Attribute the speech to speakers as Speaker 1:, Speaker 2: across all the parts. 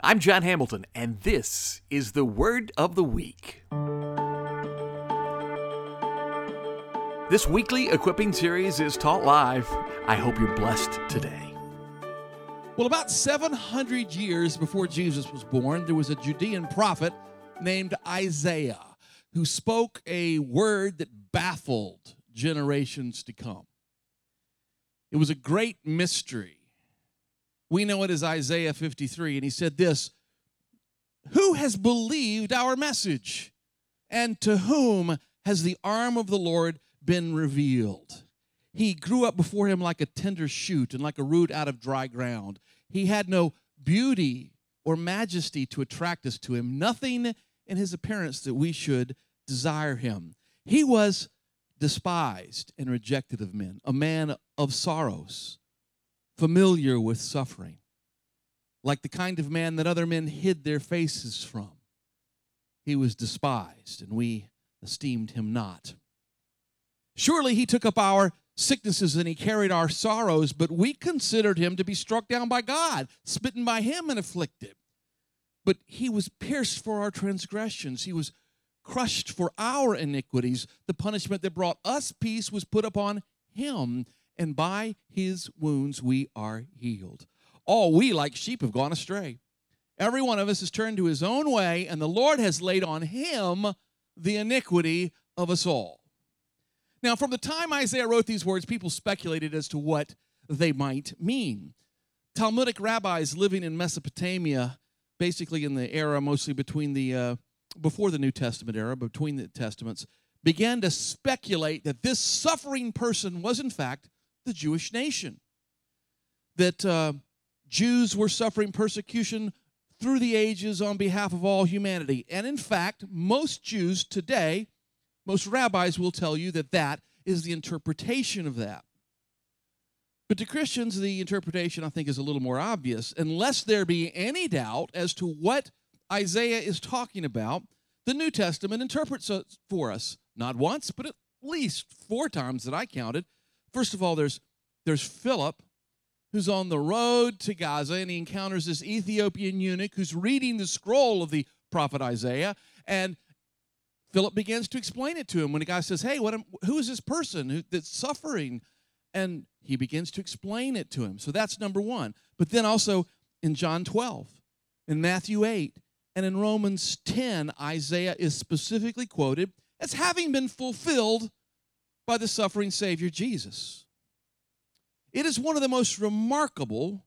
Speaker 1: I'm John Hamilton, and this is the Word of the Week. This weekly equipping series is taught live. I hope you're blessed today.
Speaker 2: Well, about 700 years before Jesus was born, there was a Judean prophet named Isaiah who spoke a word that baffled generations to come. It was a great mystery. We know it as Isaiah 53, and he said this, "Who has believed our message, and to whom has the arm of the Lord been revealed? He grew up before him like a tender shoot and like a root out of dry ground. He had no beauty or majesty to attract us to him, nothing in his appearance that we should desire him. He was despised and rejected of men, a man of sorrows, familiar with suffering, like the kind of man that other men hid their faces from. He was despised, and we esteemed him not. Surely he took up our sicknesses and he carried our sorrows, but we considered him to be struck down by God, smitten by him and afflicted. But he was pierced for our transgressions. He was crushed for our iniquities. The punishment that brought us peace was put upon him, and by his wounds we are healed. All we like sheep have gone astray. Every one of us has turned to his own way, and the Lord has laid on him the iniquity of us all." Now, from the time Isaiah wrote these words, people speculated as to what they might mean. Talmudic rabbis living in Mesopotamia, basically in the era mostly between before the New Testament era, between the Testaments, began to speculate that this suffering person was, in fact, the Jewish nation. That Jews were suffering persecution through the ages on behalf of all humanity. And in fact, most Jews today, most rabbis will tell you that that is the interpretation of that. But to Christians, the interpretation, I think, is a little more obvious. Unless there be any doubt as to what Isaiah is talking about, the New Testament interprets it for us. Not once, but at least 4 times that I counted. First of all, there's Philip, who's on the road to Gaza, and he encounters this Ethiopian eunuch who's reading the scroll of the prophet Isaiah, and Philip begins to explain it to him when the guy says, "Hey, who is this person that's suffering?" And he begins to explain it to him. So that's number one. But then also in John 12, in Matthew 8, and in Romans 10, Isaiah is specifically quoted as having been fulfilled by the suffering Savior Jesus. It is one of the most remarkable,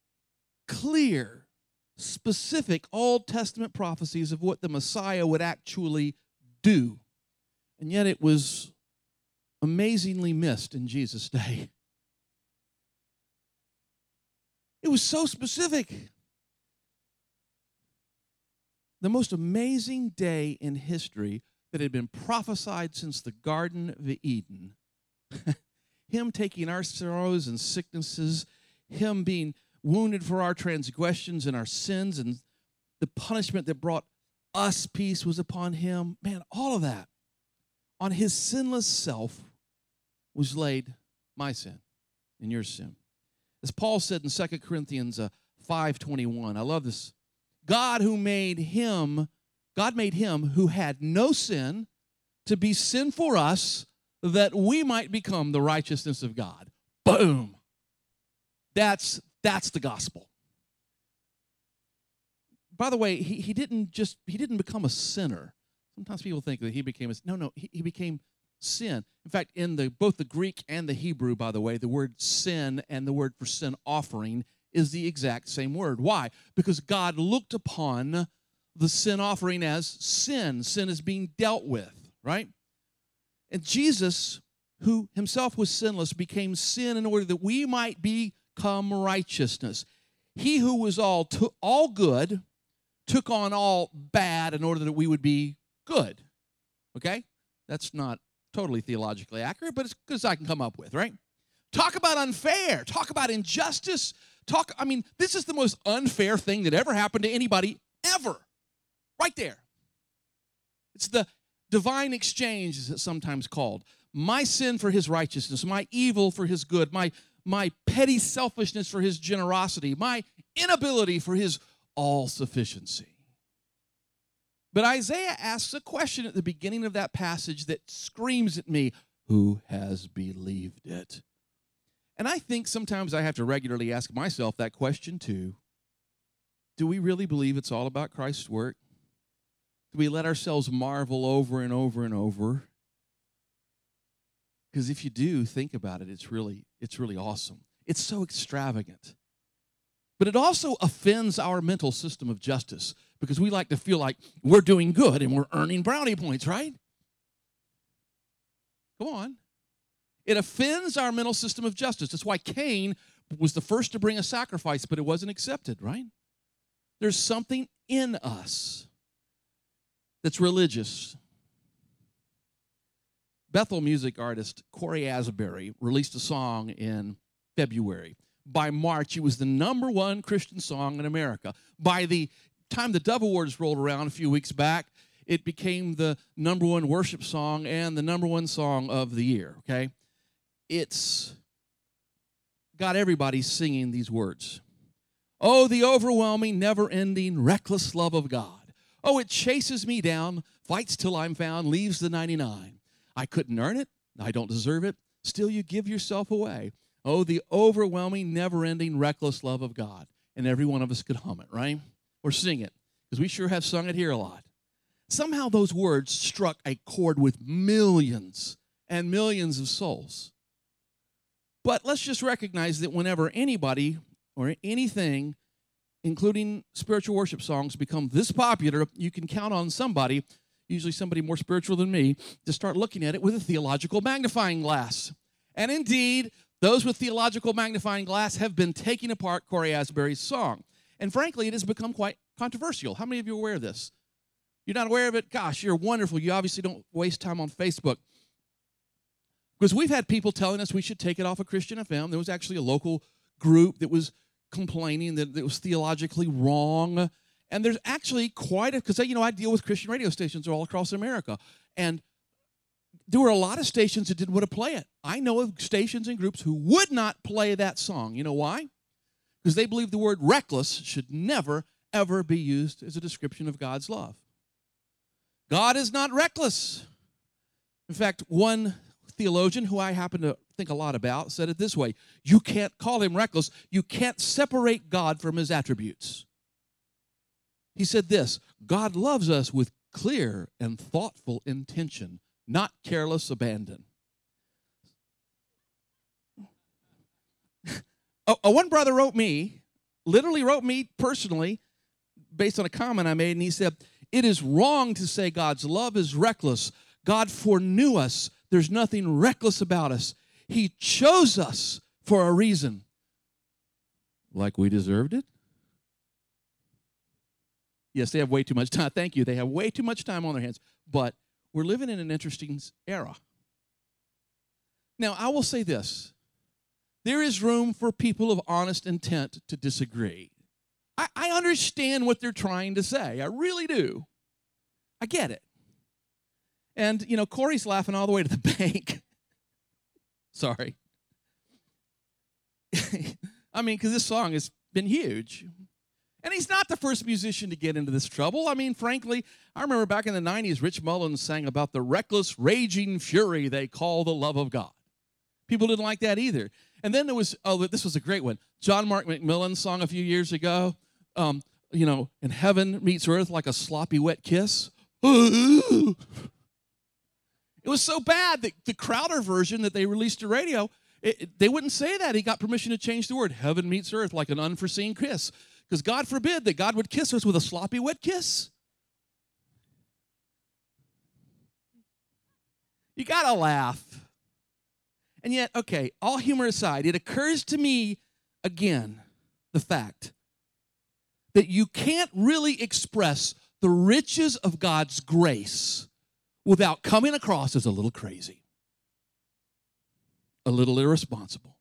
Speaker 2: clear, specific Old Testament prophecies of what the Messiah would actually do. And yet it was amazingly missed in Jesus' day. It was so specific. The most amazing day in history that had been prophesied since the Garden of Eden. Him taking our sorrows and sicknesses, him being wounded for our transgressions and our sins, and the punishment that brought us peace was upon him. Man, all of that on his sinless self was laid my sin and your sin. As Paul said in 2 Corinthians 5:21, I love this. God made him who had no sin to be sin for us, that we might become the righteousness of God. Boom. That's the gospel. By the way, he didn't become a sinner. Sometimes people think that he became he became sin. In fact, in both the Greek and the Hebrew, by the way, the word sin and the word for sin offering is the exact same word. Why? Because God looked upon the sin offering as sin. Sin is being dealt with, right? And Jesus, who himself was sinless, became sin in order that we might become righteousness. He who was all good took on all bad in order that we would be good. Okay? That's not totally theologically accurate, but it's good as I can come up with, right? Talk about unfair. Talk about injustice. This is the most unfair thing that ever happened to anybody, ever. Right there. It's the divine exchange, as it's sometimes called. My sin for his righteousness, my evil for his good, my petty selfishness for his generosity, my inability for his all sufficiency. But Isaiah asks a question at the beginning of that passage that screams at me, who has believed it? And I think sometimes I have to regularly ask myself that question too. Do we really believe it's all about Christ's work? Do we let ourselves marvel over and over and over? Because if you do, think about it, it's really awesome. It's so extravagant. But it also offends our mental system of justice because we like to feel like we're doing good and we're earning brownie points, right? Come on. It offends our mental system of justice. That's why Cain was the first to bring a sacrifice, but it wasn't accepted, right? There's something in us that's religious. Bethel music artist Corey Asbury released a song in February. By March, it was the #1 Christian song in America. By the time the Dove Awards rolled around a few weeks back, it became the #1 worship song and the #1 song of the year, okay? It's got everybody singing these words. Oh, the overwhelming, never-ending, reckless love of God. Oh, it chases me down, fights till I'm found, leaves the 99. I couldn't earn it. I don't deserve it. Still, you give yourself away. Oh, the overwhelming, never-ending, reckless love of God. And every one of us could hum it, right? Or sing it, because we sure have sung it here a lot. Somehow those words struck a chord with millions and millions of souls. But let's just recognize that whenever anybody or anything, including spiritual worship songs, become this popular, you can count on somebody, usually somebody more spiritual than me, to start looking at it with a theological magnifying glass. And indeed, those with theological magnifying glass have been taking apart Corey Asbury's song. And frankly, it has become quite controversial. How many of you are aware of this? You're not aware of it? Gosh, you're wonderful. You obviously don't waste time on Facebook. Because we've had people telling us we should take it off of Christian FM. There was actually a local group that was complaining that it was theologically wrong. And there's actually quite a, because I deal with Christian radio stations all across America. And there were a lot of stations that didn't want to play it. I know of stations and groups who would not play that song. You know why? Because they believe the word reckless should never, ever be used as a description of God's love. God is not reckless. In fact, one theologian who I happen to think a lot about said it this way: you can't call him reckless. You can't separate God from his attributes. He said this: God loves us with clear and thoughtful intention, not careless abandon. One brother literally wrote me personally, based on a comment I made, and he said, it is wrong to say God's love is reckless. God foreknew us. There's nothing reckless about us. He chose us for a reason. Like we deserved it? Yes, they have way too much time. Thank you. They have way too much time on their hands. But we're living in an interesting era. Now, I will say this. There is room for people of honest intent to disagree. I understand what they're trying to say. I really do. I get it. And, Corey's laughing all the way to the bank. Sorry. Because this song has been huge. And he's not the first musician to get into this trouble. Frankly, I remember back in the 90s, Rich Mullins sang about the reckless, raging fury they call the love of God. People didn't like that either. And then there was, this was a great one. John Mark McMillan's song a few years ago, in heaven meets earth like a sloppy wet kiss. It was so bad that the Crowder version that they released to radio, they wouldn't say that. He got permission to change the word. Heaven meets earth like an unforeseen kiss. Because God forbid that God would kiss us with a sloppy wet kiss. You got to laugh. And yet, okay, all humor aside, it occurs to me again, the fact that you can't really express the riches of God's grace without coming across as a little crazy, a little irresponsible.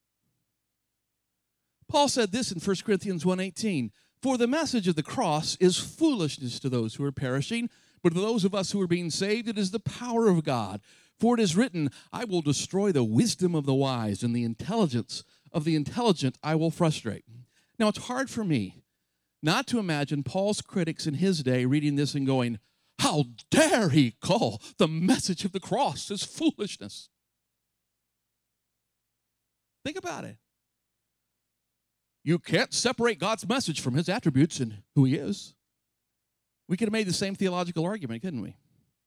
Speaker 2: Paul said this in 1 Corinthians 1:18, for the message of the cross is foolishness to those who are perishing, but to those of us who are being saved, it is the power of God. For it is written, I will destroy the wisdom of the wise, and the intelligence of the intelligent I will frustrate. Now, it's hard for me not to imagine Paul's critics in his day reading this and going, how dare he call the message of the cross as foolishness? Think about it. You can't separate God's message from his attributes and who he is. We could have made the same theological argument, couldn't we?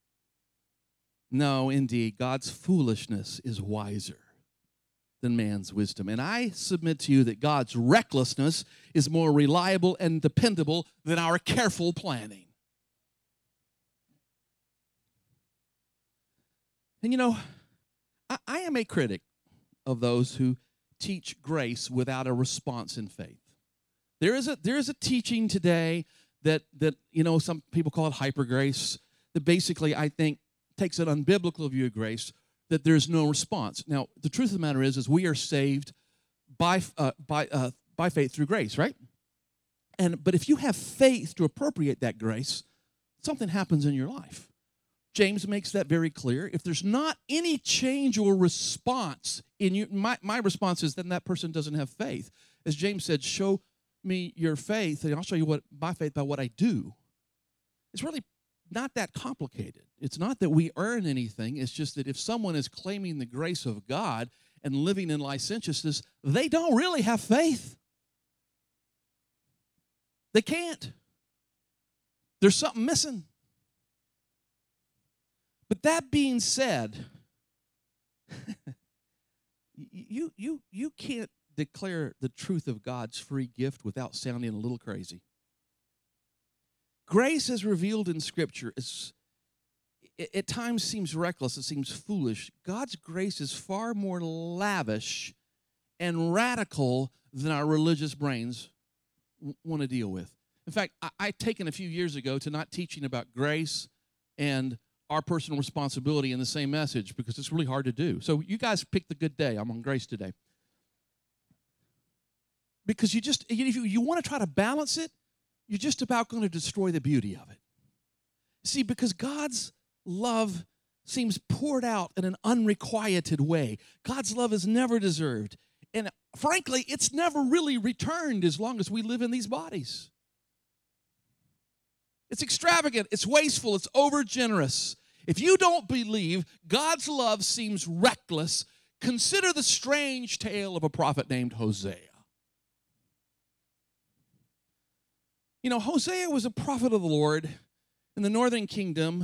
Speaker 2: No, indeed, God's foolishness is wiser than man's wisdom. And I submit to you that God's recklessness is more reliable and dependable than our careful planning. And you know, I am a critic of those who teach grace without a response in faith. There is a teaching today that you know, some people call it hyper grace, that basically I think takes an unbiblical view of grace, that there's no response. Now, the truth of the matter is we are saved by faith through grace, right? But if you have faith to appropriate that grace, something happens in your life. James makes that very clear. If there's not any change or response in you, my response is then that person doesn't have faith. As James said, show me your faith, and I'll show you what my faith by what I do. It's really not that complicated. It's not that we earn anything. It's just that if someone is claiming the grace of God and living in licentiousness, they don't really have faith. They can't. There's something missing. But that being said, you can't declare the truth of God's free gift without sounding a little crazy. Grace as revealed in Scripture at times seems reckless, it seems foolish. God's grace is far more lavish and radical than our religious brains want to deal with. In fact, I've taken a few years ago to not teaching about grace and our personal responsibility in the same message because it's really hard to do. So you guys pick the good day. I'm on grace today. Because if you want to try to balance it, you're just about going to destroy the beauty of it. See, because God's love seems poured out in an unrequited way. God's love is never deserved. And frankly, it's never really returned as long as we live in these bodies. It's extravagant, it's wasteful, it's overgenerous. If you don't believe God's love seems reckless, consider the strange tale of a prophet named Hosea. You know, Hosea was a prophet of the Lord in the northern kingdom.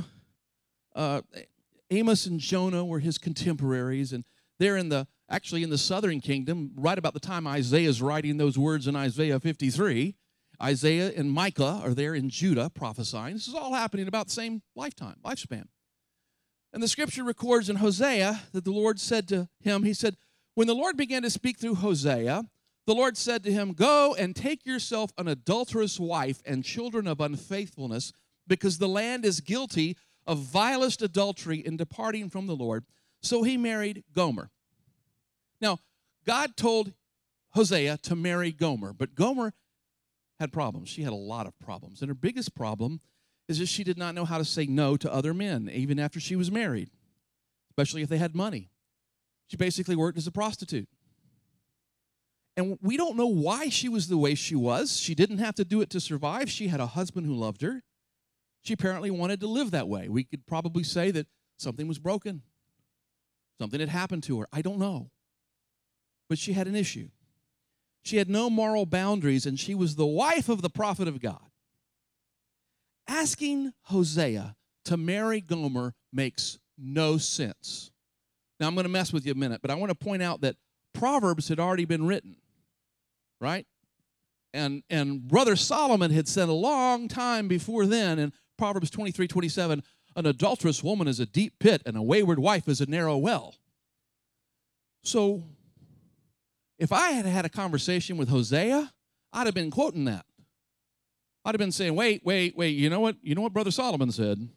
Speaker 2: Amos and Jonah were his contemporaries, and they're actually in the southern kingdom, right about the time Isaiah is writing those words in Isaiah 53. Isaiah and Micah are there in Judah prophesying. This is all happening about the same lifespan. And the scripture records in Hosea that the Lord said to him, he said, when the Lord began to speak through Hosea, the Lord said to him, go and take yourself an adulterous wife and children of unfaithfulness, because the land is guilty of vilest adultery in departing from the Lord. So he married Gomer. Now, God told Hosea to marry Gomer, but Gomer had problems. She had a lot of problems. And her biggest problem is that she did not know how to say no to other men, even after she was married, especially if they had money. She basically worked as a prostitute. And we don't know why she was the way she was. She didn't have to do it to survive. She had a husband who loved her. She apparently wanted to live that way. We could probably say that something was broken. Something had happened to her. I don't know. But she had an issue. She had no moral boundaries, and she was the wife of the prophet of God. Asking Hosea to marry Gomer makes no sense. Now, I'm going to mess with you a minute, but I want to point out that Proverbs had already been written, right? And Brother Solomon had said a long time before then in Proverbs 23:27, an adulterous woman is a deep pit, and a wayward wife is a narrow well. So, if I had had a conversation with Hosea, I'd have been quoting that. I'd have been saying, wait, you know what Brother Solomon said?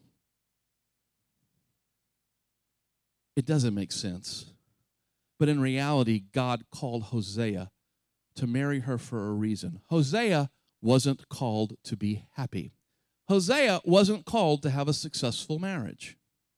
Speaker 2: It doesn't make sense. But in reality, God called Hosea to marry her for a reason. Hosea wasn't called to be happy. Hosea wasn't called to have a successful marriage.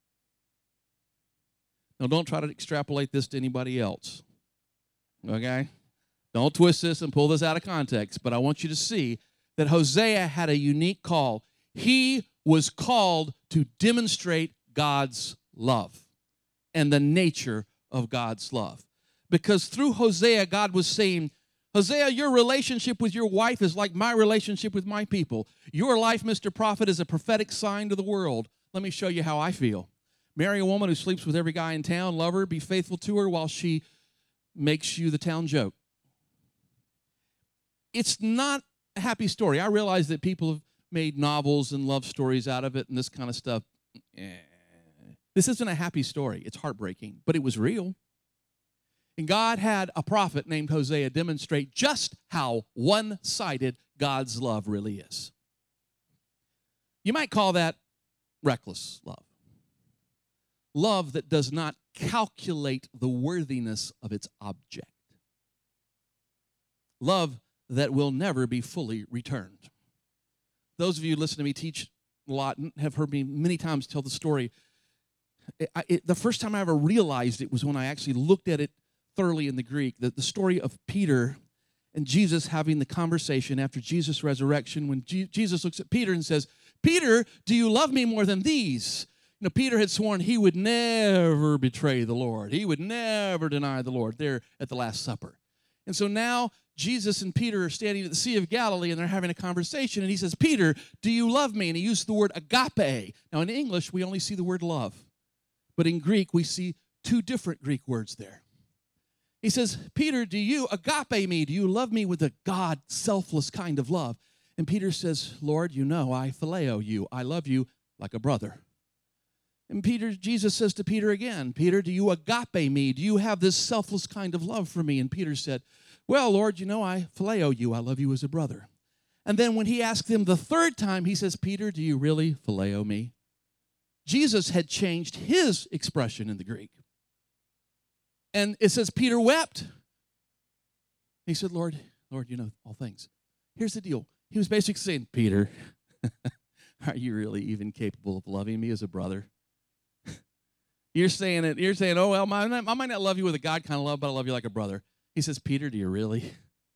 Speaker 2: Now, don't try to extrapolate this to anybody else, okay? Don't twist this and pull this out of context, but I want you to see that Hosea had a unique call. He was called to demonstrate God's love and the nature of God's love. Because through Hosea, God was saying, Hosea, your relationship with your wife is like my relationship with my people. Your life, Mr. Prophet, is a prophetic sign to the world. Let me show you how I feel. Marry a woman who sleeps with every guy in town, love her, be faithful to her while she makes you the town joke. It's not a happy story. I realize that people have made novels and love stories out of it and this kind of stuff. This isn't a happy story. It's heartbreaking, but it was real. And God had a prophet named Hosea demonstrate just how one-sided God's love really is. You might call that reckless love. Love that does not calculate the worthiness of its object. Love that will never be fully returned. Those of you who listen to me teach a lot and have heard me many times tell the story. The first time I ever realized it was when I actually looked at it thoroughly in the Greek, the story of Peter and Jesus having the conversation after Jesus' resurrection when Jesus looks at Peter and says, Peter, do you love me more than these? You know, Peter had sworn he would never betray the Lord. He would never deny the Lord there at the Last Supper. And so now Jesus and Peter are standing at the Sea of Galilee and they're having a conversation and he says, Peter, do you love me? And he used the word agape. Now in English, we only see the word love. But in Greek, we see two different Greek words there. He says, Peter, do you agape me? Do you love me with a God, selfless kind of love? And Peter says, Lord, you know I phileo you. I love you like a brother. And Jesus says to Peter again, Peter, do you agape me? Do you have this selfless kind of love for me? And Peter said, well, Lord, you know I phileo you. I love you as a brother. And then when he asked him the third time, he says, Peter, do you really phileo me? Jesus had changed his expression in the Greek. And it says Peter wept. He said, Lord, you know all things. Here's the deal. He was basically saying, Peter, are you really even capable of loving me as a brother? You're saying, oh, well, I might not love you with a God kind of love, but I love you like a brother. He says, Peter, do you really?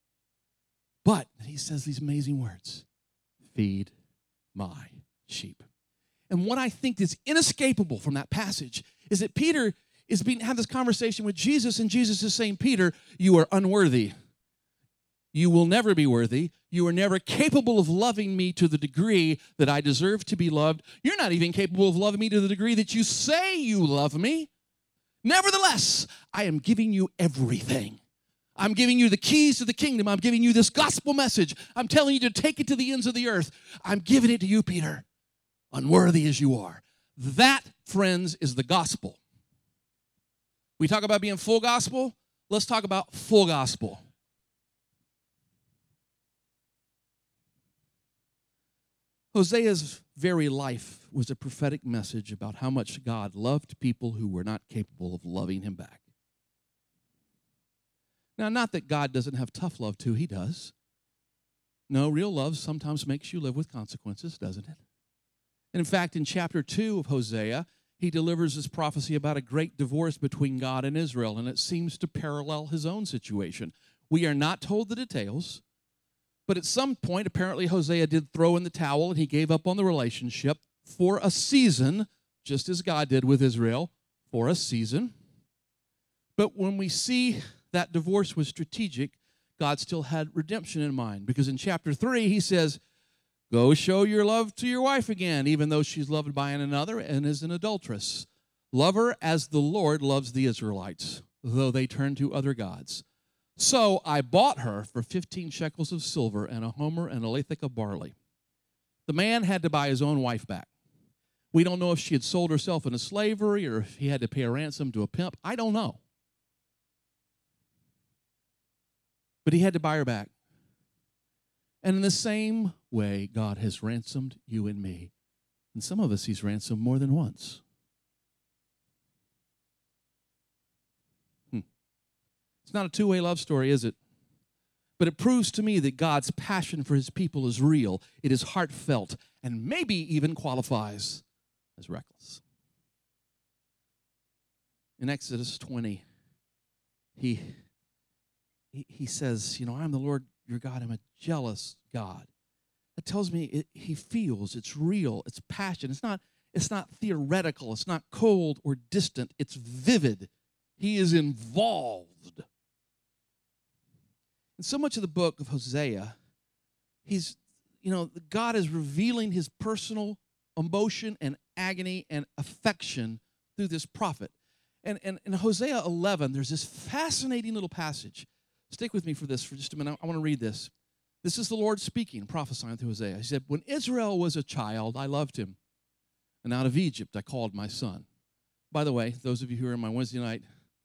Speaker 2: But he says these amazing words, feed my sheep. And what I think is inescapable from that passage is that Peter is having this conversation with Jesus, and Jesus is saying, Peter, you are unworthy. You will never be worthy. You are never capable of loving me to the degree that I deserve to be loved. You're not even capable of loving me to the degree that you say you love me. Nevertheless, I am giving you everything. I'm giving you the keys to the kingdom. I'm giving you this gospel message. I'm telling you to take it to the ends of the earth. I'm giving it to you, Peter, unworthy as you are. That, friends, is the gospel. We talk about being full gospel. Let's talk about full gospel. Hosea's very life was a prophetic message about how much God loved people who were not capable of loving him back. Now, not that God doesn't have tough love too, he does. No, real love sometimes makes you live with consequences, doesn't it? And in fact, in chapter 2 of Hosea, he delivers this prophecy about a great divorce between God and Israel, and it seems to parallel his own situation. We are not told the details, but at some point, apparently Hosea did throw in the towel, and he gave up on the relationship for a season, just as God did with Israel, for a season. But when we see that divorce was strategic, God still had redemption in mind, because in chapter 3, he says, go show your love to your wife again, even though she's loved by another and is an adulteress. Love her as the Lord loves the Israelites, though they turn to other gods. So I bought her for 15 shekels of silver and a homer and a lethek of barley. The man had to buy his own wife back. We don't know if she had sold herself into slavery or if he had to pay a ransom to a pimp. I don't know. But he had to buy her back. And in the same way, God has ransomed you and me. And some of us he's ransomed more than once. It's not a two-way love story, is it? But it proves to me that God's passion for his people is real. It is heartfelt and maybe even qualifies as reckless. In Exodus 20, he says, you know, I'm the Lord your God. I'm a jealous God. It tells me he feels, it's real, it's passion. It's not theoretical, it's not cold or distant, it's vivid. He is involved. In so much of the book of Hosea, God is revealing his personal emotion and agony and affection through this prophet. And in Hosea 11, there's this fascinating little passage. Stick with me for this for just a minute. I want to read this. This is the Lord speaking, prophesying through Hosea. He said, when Israel was a child, I loved him. And out of Egypt, I called my son. By the way, those of you who are in my Wednesday night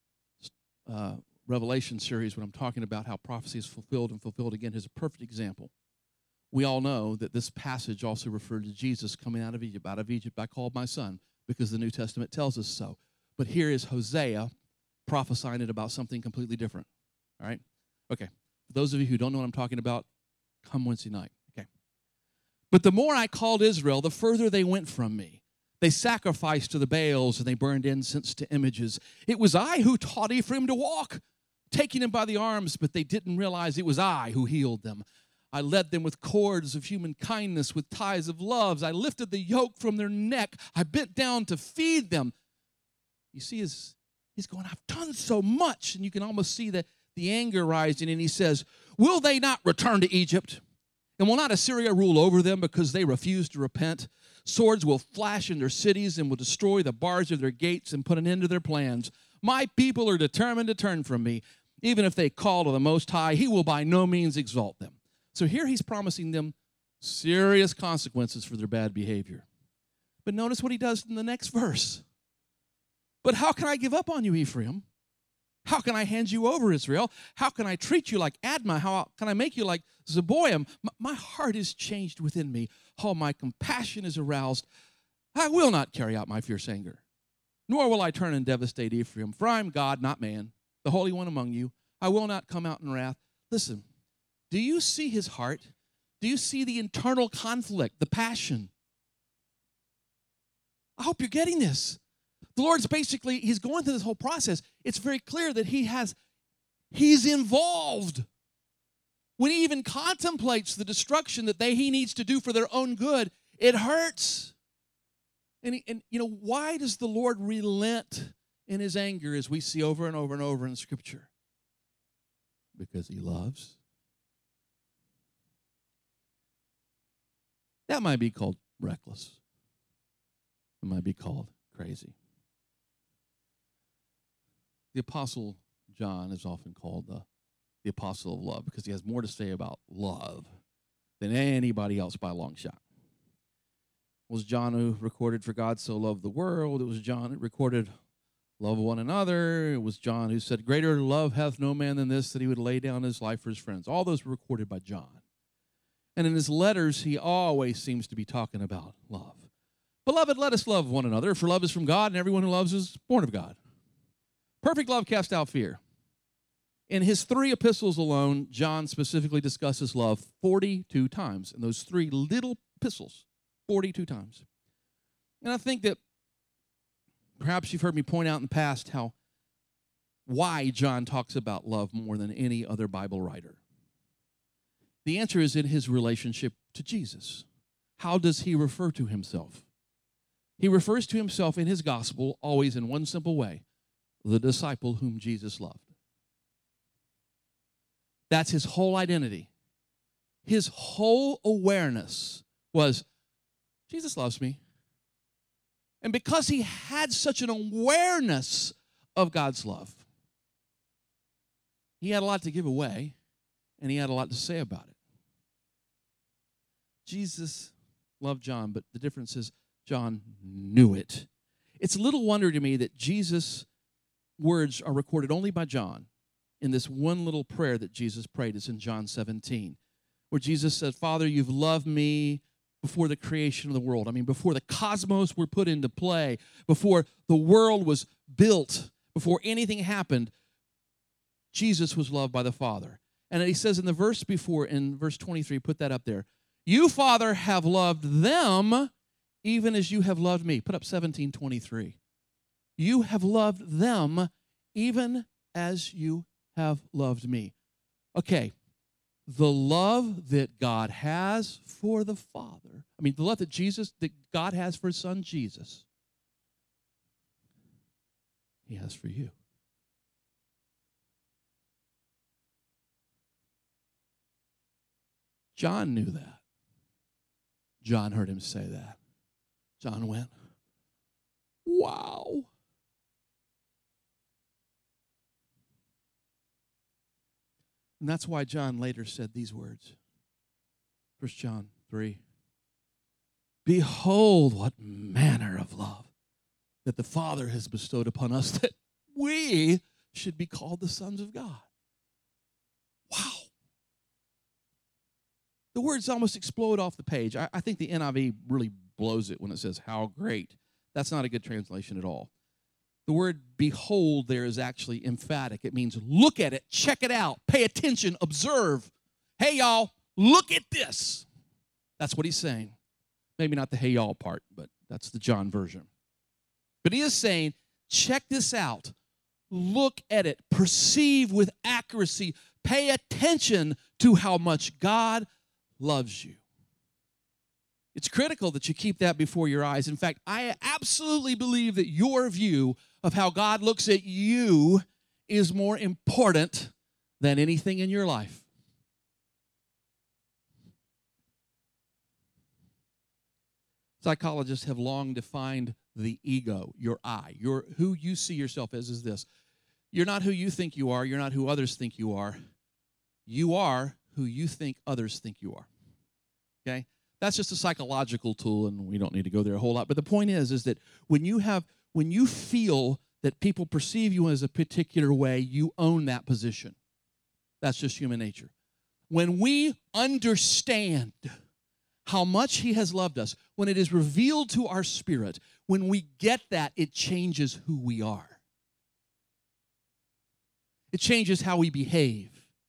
Speaker 2: Revelation series, when I'm talking about how prophecy is fulfilled and fulfilled again, is a perfect example. We all know that this passage also referred to Jesus coming out of Egypt. Out of Egypt, I called my son, because the New Testament tells us so. But here is Hosea prophesying it about something completely different. All right? Okay. For those of you who don't know what I'm talking about, come Wednesday night. Okay. But the more I called Israel, the further they went from me. They sacrificed to the Baals, and they burned incense to images. It was I who taught Ephraim to walk, taking him by the arms, but they didn't realize it was I who healed them. I led them with cords of human kindness, with ties of love. I lifted the yoke from their neck. I bent down to feed them. You see, he's going, I've done so much. And you can almost see the anger rising. And he says, will they not return to Egypt? And will not Assyria rule over them because they refuse to repent? Swords will flash in their cities and will destroy the bars of their gates and put an end to their plans. My people are determined to turn from me. Even if they call to the Most High, he will by no means exalt them. So here he's promising them serious consequences for their bad behavior. But notice what he does in the next verse. But how can I give up on you, Ephraim? How can I hand you over, Israel? How can I treat you like Admah? How can I make you like Zeboim? My heart is changed within me. Oh, my compassion is aroused. I will not carry out my fierce anger, nor will I turn and devastate Ephraim, for I am God, not man, the Holy One among you. I will not come out in wrath. Listen, do you see his heart? Do you see the internal conflict, the passion? I hope you're getting this. The Lord's basically, he's going through this whole process. It's very clear that he's involved. When he even contemplates the destruction that he needs to do for their own good, it hurts. And why does the Lord relent in his anger, as we see over and over and over in Scripture? Because he loves. That might be called reckless. It might be called crazy. The Apostle John is often called the Apostle of Love because he has more to say about love than anybody else by a long shot. It was John who recorded, for God so loved the world. It was John who recorded, love one another. It was John who said, greater love hath no man than this, that he would lay down his life for his friends. All those were recorded by John. And in his letters, he always seems to be talking about love. Beloved, let us love one another, for love is from God, and everyone who loves is born of God. Perfect love casts out fear. In his 3 epistles alone, John specifically discusses love 42 times. In those 3 little epistles, 42 times. And I think that perhaps you've heard me point out in the past why John talks about love more than any other Bible writer. The answer is in his relationship to Jesus. How does he refer to himself? He refers to himself in his gospel always in one simple way: the disciple whom Jesus loved. That's his whole identity. His whole awareness was, Jesus loves me. And because he had such an awareness of God's love, he had a lot to give away, and he had a lot to say about it. Jesus loved John, but the difference is John knew it. It's little wonder to me that Jesus' words are recorded only by John in this one little prayer that Jesus prayed. It's in John 17, where Jesus said, Father, you've loved me before the creation of the world. I mean, before the cosmos were put into play, before the world was built, before anything happened, Jesus was loved by the Father. And he says in the verse before, in verse 23, put that up there, you, Father, have loved them even as you have loved me. Put up 17:23. You have loved them even as you have loved me. Okay, the love that God has for the Father, the love that God has for his son Jesus, he has for you. John knew that. John heard him say that. John went, wow. And that's why John later said these words. 1 John 3. Behold, what manner of love that the Father has bestowed upon us, that we should be called the sons of God. Wow. The words almost explode off the page. I think the NIV really blows it when it says, how great. That's not a good translation at all. The word behold there is actually emphatic. It means look at it, check it out, pay attention, observe. Hey, y'all, look at this. That's what he's saying. Maybe not the hey, y'all part, but that's the John version. But he is saying, check this out. Look at it. Perceive with accuracy. Pay attention to how much God loves you. It's critical that you keep that before your eyes. In fact, I absolutely believe that your view of how God looks at you is more important than anything in your life. Psychologists have long defined the ego, your I. Who you see yourself as is this. You're not who you think you are. You're not who others think you are. You are who you think others think you are. Okay? That's just a psychological tool, and we don't need to go there a whole lot. But the point is that when you feel that people perceive you as a particular way, you own that position. That's just human nature. When we understand how much he has loved us, when it is revealed to our spirit, when we get that, it changes who we are. It changes how we behave.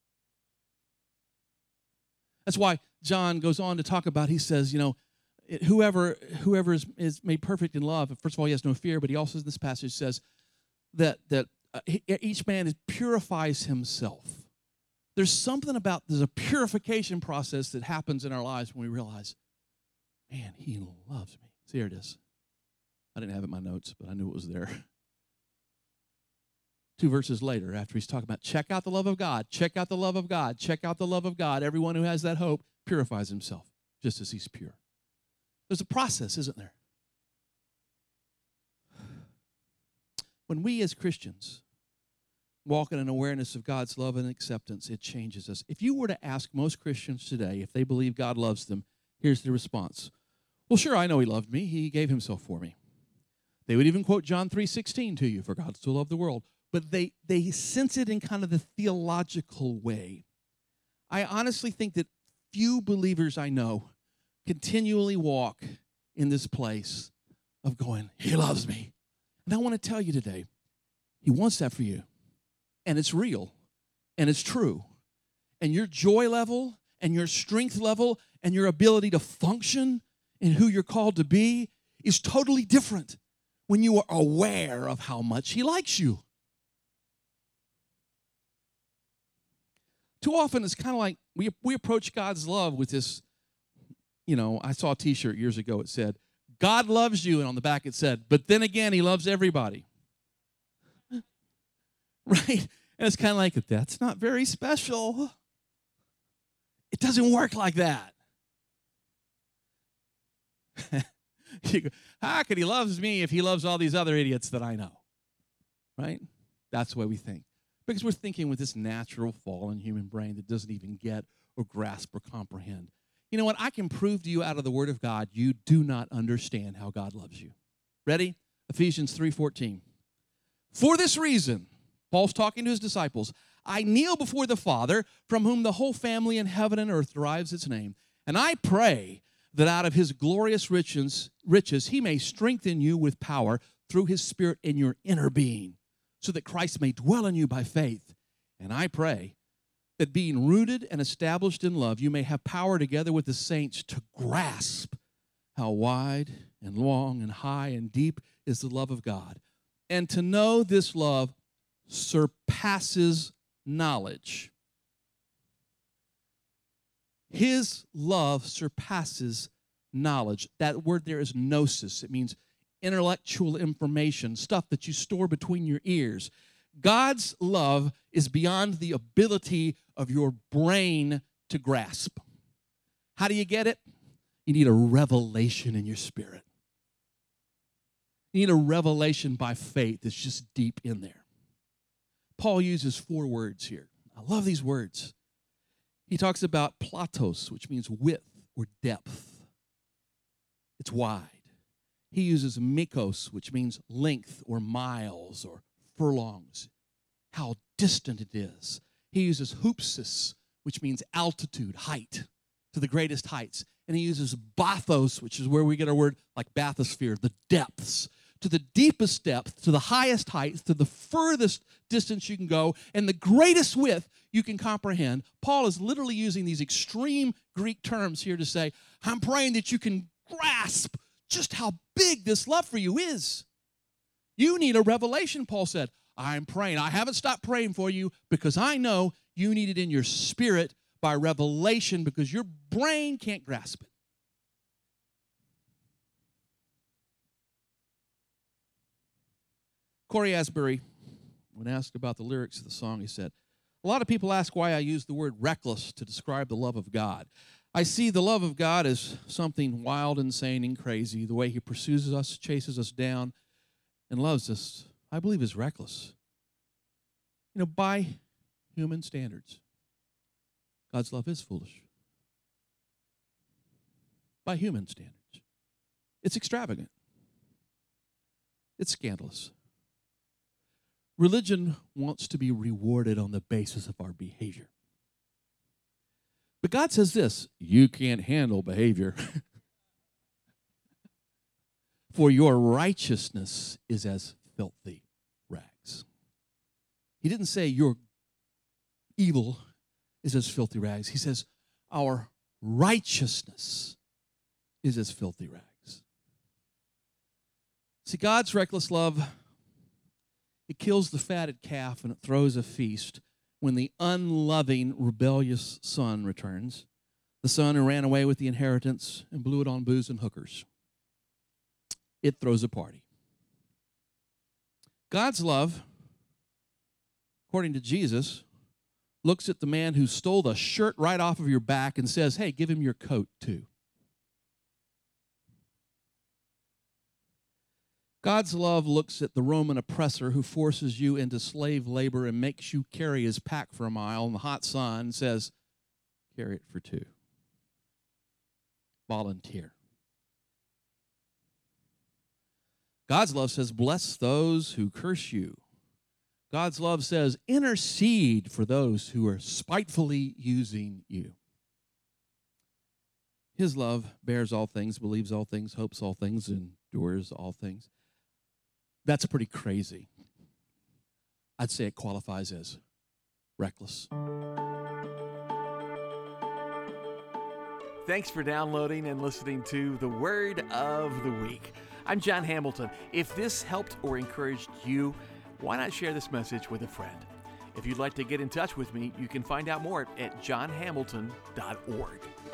Speaker 2: That's why John goes on to talk about, he says, whoever is made perfect in love, first of all, he has no fear, but he also in this passage says that each man purifies himself. There's something about, there's a purification process that happens in our lives when we realize, man, he loves me. See, here it is. I didn't have it in my notes, but I knew it was there. 2 verses later, after he's talking about check out the love of God, check out the love of God, check out the love of God. Everyone who has that hope purifies himself just as he's pure. There's a process, isn't there? When we as Christians walk in an awareness of God's love and acceptance, it changes us. If you were to ask most Christians today if they believe God loves them, here's the response. Well, sure, I know he loved me. He gave himself for me. They would even quote John 3:16 to you, for God so loved the world. But they sense it in kind of the theological way. I honestly think that few believers I know continually walk in this place of going, he loves me. And I want to tell you today, he wants that for you. And it's real. And it's true. And your joy level and your strength level and your ability to function in who you're called to be is totally different when you are aware of how much he likes you. Too often, it's kind of like we approach God's love with this, I saw a T-shirt years ago. It said, God loves you, and on the back it said, but then again, he loves everybody. Right? And it's kind of like, that's not very special. It doesn't work like that. You go, how could he love me if he loves all these other idiots that I know? Right? That's the way we think. Because we're thinking with this natural fallen human brain that doesn't even get or grasp or comprehend. You know what? I can prove to you out of the Word of God, you do not understand how God loves you. Ready? Ephesians 3:14. For this reason, Paul's talking to his disciples, I kneel before the Father, from whom the whole family in heaven and earth derives its name, and I pray that out of his glorious riches he may strengthen you with power through his Spirit in your inner being, so that Christ may dwell in you by faith. And I pray that being rooted and established in love, you may have power together with the saints to grasp how wide and long and high and deep is the love of God, and to know this love surpasses knowledge. His love surpasses knowledge. That word there is gnosis. It means intellectual information, stuff that you store between your ears. God's love is beyond the ability of your brain to grasp. How do you get it? You need a revelation in your spirit. You need a revelation by faith that's just deep in there. Paul uses 4 words here. I love these words. He talks about platos, which means width or depth. It's wide. He uses mikos, which means length or miles or furlongs, how distant it is. He uses hoopsis, which means altitude, height, to the greatest heights. And he uses bathos, which is where we get our word like bathysphere, the depths, to the deepest depth, to the highest heights, to the furthest distance you can go, and the greatest width you can comprehend. Paul is literally using these extreme Greek terms here to say, I'm praying that you can grasp just how big this love for you is. You need a revelation, Paul said. I'm praying. I haven't stopped praying for you because I know you need it in your spirit by revelation because your brain can't grasp it. Corey Asbury, when asked about the lyrics of the song, he said, a lot of people ask why I use the word reckless to describe the love of God. I see the love of God as something wild, insane, and crazy. The way he pursues us, chases us down, and loves us, I believe is reckless. You know, by human standards, God's love is foolish. By human standards, it's extravagant. It's scandalous. Religion wants to be rewarded on the basis of our behavior. But God says this, you can't handle behavior. For your righteousness is as filthy rags. He didn't say your evil is as filthy rags. He says our righteousness is as filthy rags. See, God's reckless love, it kills the fatted calf and it throws a feast when the unloving, rebellious son returns, the son who ran away with the inheritance and blew it on booze and hookers. It throws a party. God's love, according to Jesus, looks at the man who stole the shirt right off of your back and says, hey, give him your coat too. God's love looks at the Roman oppressor who forces you into slave labor and makes you carry his pack for a mile in the hot sun and says, carry it for 2. Volunteer. God's love says, bless those who curse you. God's love says, intercede for those who are spitefully using you. His love bears all things, believes all things, hopes all things, endures all things. That's pretty crazy. I'd say it qualifies as reckless.
Speaker 1: Thanks for downloading and listening to the Word of the Week. I'm John Hamilton. If this helped or encouraged you, why not share this message with a friend? If you'd like to get in touch with me, you can find out more at johnhamilton.org.